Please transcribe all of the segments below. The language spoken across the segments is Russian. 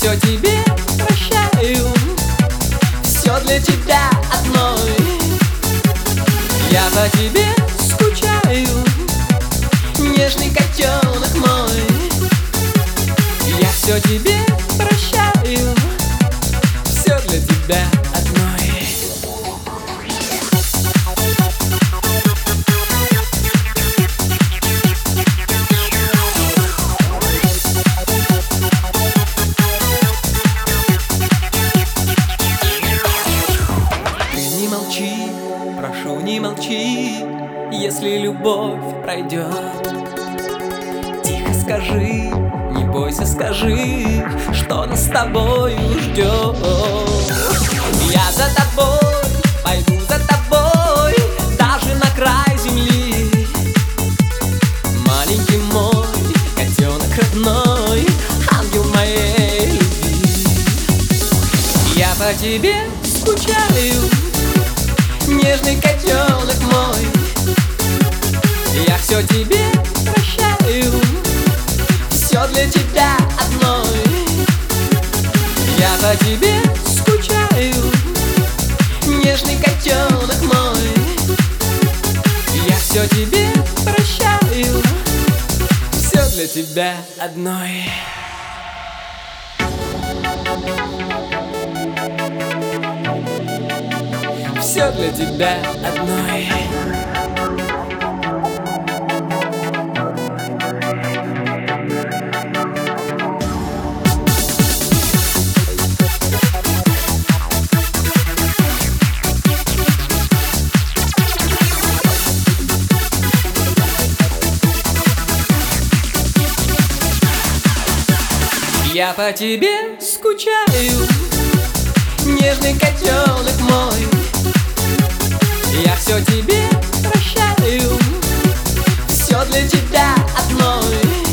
все тебе прощаю, все для тебя одной. Я по тебе скучаю, нежный котенок мой. Я все тебе прощаю, все для тебя одной. Ты не молчи, прошу, не молчи, если любовь пройдет. Тихо скажи, не бойся, скажи, что нас с тобою ждет. Я за тобой, пойду за тобой, даже на край земли. Маленький мой котенок родной, ангел моей любви. Я по тебе скучаю, нежный котенок мой. Я все тебе прощаю, все для тебя одной. Я по тебе скучаю, нежный котенок мой. Я все тебе прощаю, все для тебя одной. Все для тебя одной. Я по тебе скучаю, нежный котенок мой. Я все тебе прощаю, все для тебя одной.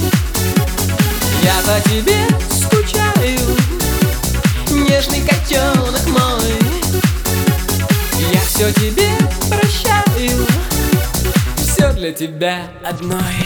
Я по тебе скучаю, нежный котенок мой. Я все тебе прощаю, все для тебя одной.